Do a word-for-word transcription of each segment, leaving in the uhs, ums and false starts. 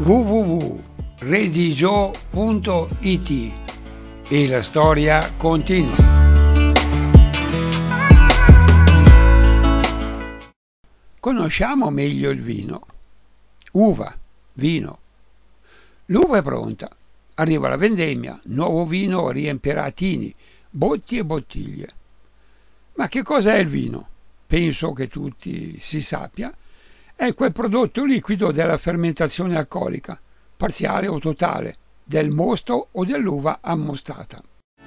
w w w punto redigio punto i t e la storia continua. Conosciamo meglio il vino. Uva, vino. L'uva è pronta. Arriva la vendemmia, nuovo vino riempirà tini, botti e bottiglie. Ma che cosa è il vino? Penso che tutti si sappia. È quel prodotto liquido della fermentazione alcolica, parziale o totale, del mosto o dell'uva ammostata.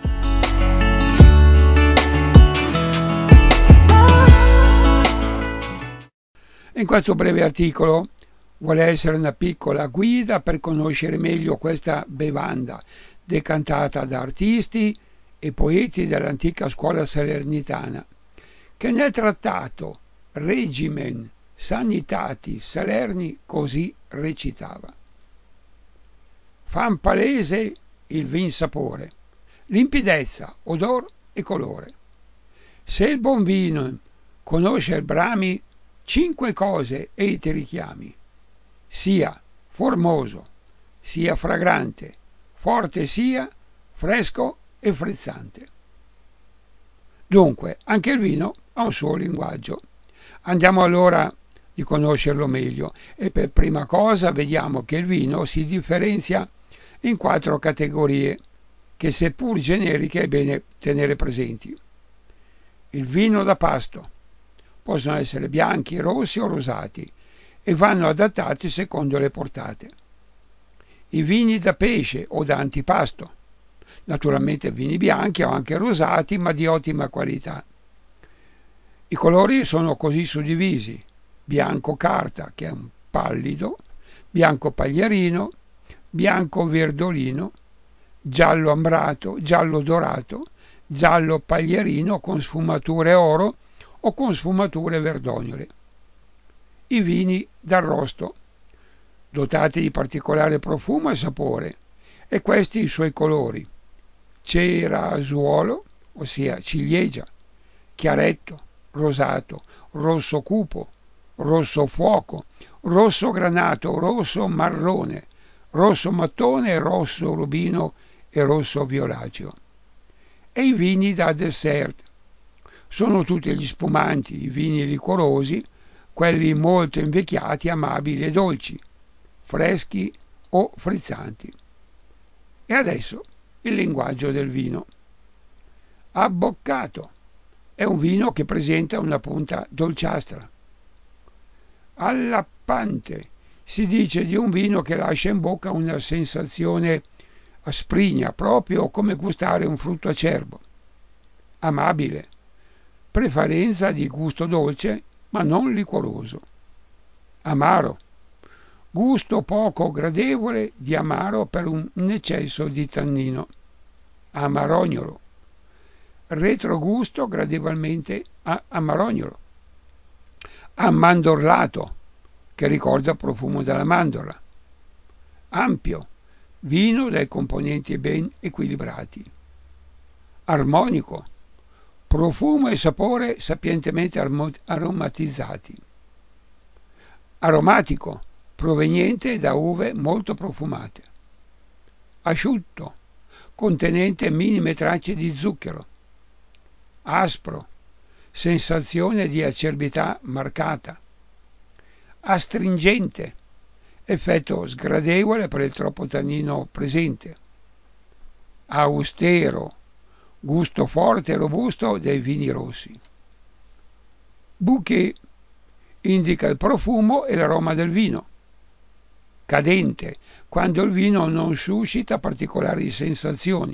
In questo breve articolo vuole essere una piccola guida per conoscere meglio questa bevanda, decantata da artisti e poeti dell'antica scuola salernitana, che nel trattato Regimen Sanitatis Salerni così recitava: fan palese il vin sapore, limpidezza, odor e colore. Se il buon vino conosce il brami, cinque cose ei ti richiami: sia formoso, sia fragrante, forte sia, fresco e frizzante. Dunque, anche il vino ha un suo linguaggio. Andiamo allora di conoscerlo meglio e per prima cosa vediamo che il vino si differenzia in quattro categorie che, seppur generiche, è bene tenere presenti. Il vino da pasto. Possono essere bianchi, rossi o rosati e vanno adattati secondo le portate. I vini da pesce o da antipasto. Naturalmente vini bianchi o anche rosati, ma di ottima qualità. I colori sono così suddivisi: bianco carta, che è un pallido, bianco paglierino, bianco verdolino, giallo ambrato, giallo dorato, giallo paglierino con sfumature oro o con sfumature verdognole. I vini d'arrosto, dotati di particolare profumo e sapore, e questi i suoi colori: cerasuolo, ossia ciliegia, chiaretto, rosato, rosso cupo, rosso fuoco, rosso granato, rosso marrone, rosso mattone, rosso rubino e rosso violaceo. E i vini da dessert sono tutti gli spumanti, i vini liquorosi, quelli molto invecchiati, amabili e dolci, freschi o frizzanti. E adesso il linguaggio del vino. Abboccato è un vino che presenta una punta dolciastra. Allappante si dice di un vino che lascia in bocca una sensazione asprigna, proprio come gustare un frutto acerbo. Amabile, prevalenza di gusto dolce ma non liquoroso. Amaro, gusto poco gradevole di amaro per un eccesso di tannino. Amarognolo, retrogusto gradevolmente amarognolo. Ammandorlato, che ricorda il profumo della mandorla. Ampio, vino dai componenti ben equilibrati. Armonico, profumo e sapore sapientemente aromatizzati. Aromatico, proveniente da uve molto profumate. Asciutto, contenente minime tracce di zucchero. Aspro, sensazione di acerbità marcata. Astringente, effetto sgradevole per il troppo tannino presente. Austero, gusto forte e robusto dei vini rossi. Bouquet, indica il profumo e l'aroma del vino. Cadente, quando il vino non suscita particolari sensazioni.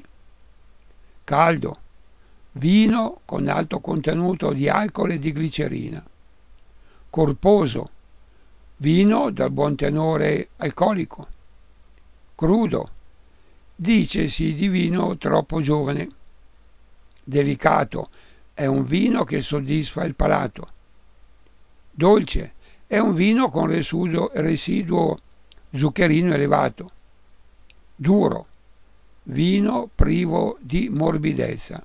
Caldo, vino con alto contenuto di alcol e di glicerina. Corposo, vino dal buon tenore alcolico. Crudo, dicesi di vino troppo giovane. Delicato, è un vino che soddisfa il palato. Dolce, è un vino con residuo, residuo zuccherino elevato. Duro, vino privo di morbidezza.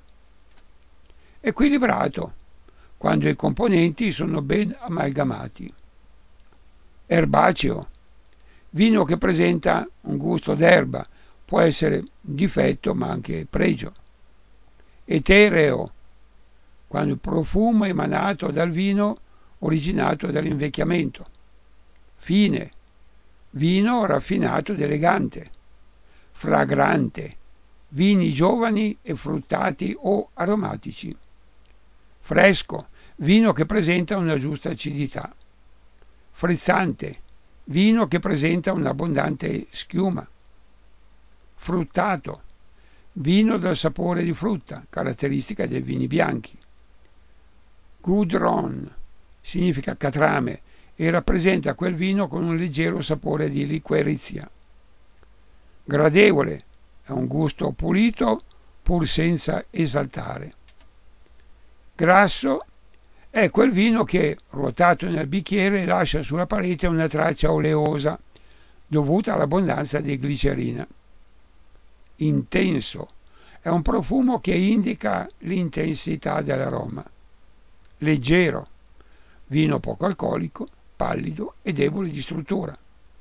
Equilibrato, quando i componenti sono ben amalgamati. Erbaceo, vino che presenta un gusto d'erba, può essere difetto ma anche pregio. Etereo, quando il profumo emanato dal vino originato dall'invecchiamento. Fine, vino raffinato ed elegante. Fragrante, vini giovani e fruttati o aromatici. Fresco, vino che presenta una giusta acidità. Frizzante, vino che presenta un'abbondante schiuma. Fruttato, vino dal sapore di frutta, caratteristica dei vini bianchi. Goudron significa catrame e rappresenta quel vino con un leggero sapore di liquerizia. Gradevole, è un gusto pulito pur senza esaltare. Grasso è quel vino che, ruotato nel bicchiere, lascia sulla parete una traccia oleosa dovuta all'abbondanza di glicerina. Intenso è un profumo che indica l'intensità dell'aroma. Leggero, vino poco alcolico, pallido e debole di struttura.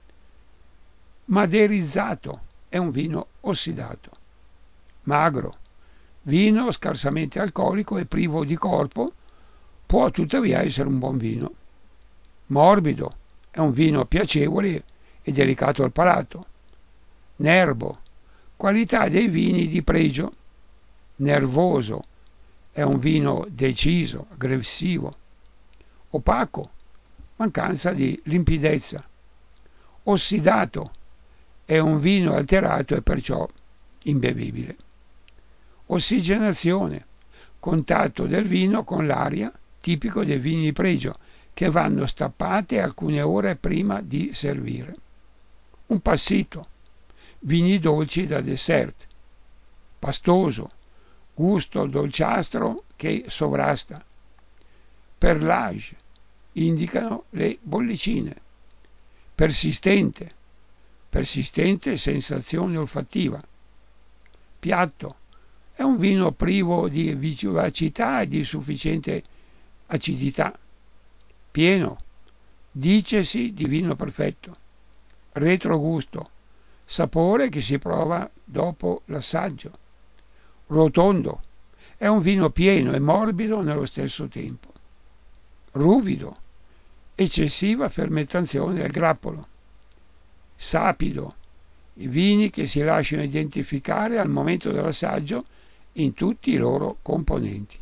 Maderizzato è un vino ossidato. Magro, vino scarsamente alcolico e privo di corpo, può tuttavia essere un buon vino. Morbido è un vino piacevole e delicato al palato. Nerbo, qualità dei vini di pregio. Nervoso è un vino deciso, aggressivo. Opaco, mancanza di limpidezza. Ossidato è un vino alterato e perciò imbevibile. Ossigenazione, contatto del vino con l'aria, tipico dei vini di pregio, che vanno stappate alcune ore prima di servire. Un passito, vini dolci da dessert. Pastoso, gusto dolciastro che sovrasta. Perlage, indicano le bollicine. Persistente, persistente sensazione olfattiva. Piatto, è un vino privo di vivacità e di sufficiente acidità. Pieno, dicesi di vino perfetto. Retrogusto, sapore che si prova dopo l'assaggio. Rotondo, è un vino pieno e morbido nello stesso tempo. Ruvido, eccessiva fermentazione del grappolo. Sapido, i vini che si lasciano identificare al momento dell'assaggio in tutti i loro componenti.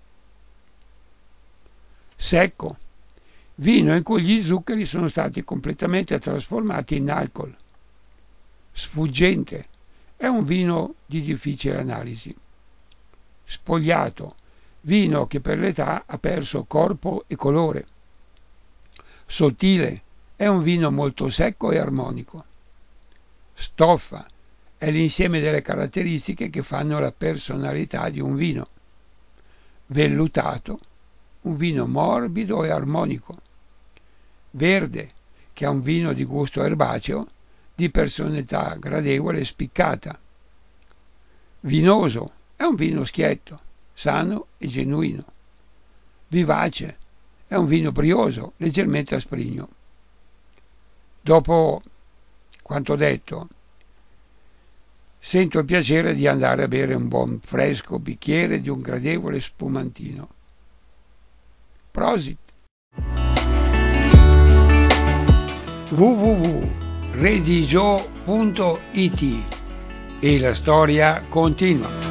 Secco, vino in cui gli zuccheri sono stati completamente trasformati in alcol. Sfuggente, è un vino di difficile analisi. Spogliato, vino che per l'età ha perso corpo e colore. Sottile, è un vino molto secco e armonico. Stoffa, è l'insieme delle caratteristiche che fanno la personalità di un vino. Vellutato, un vino morbido e armonico. Verde, che ha un vino di gusto erbaceo, di personalità gradevole e spiccata. Vinoso, è un vino schietto, sano e genuino. Vivace, è un vino brioso, leggermente asprigno. Dopo quanto detto, sento il piacere di andare a bere un buon fresco bicchiere di un gradevole spumantino. Prosit! w w w punto redigio punto it e la storia continua.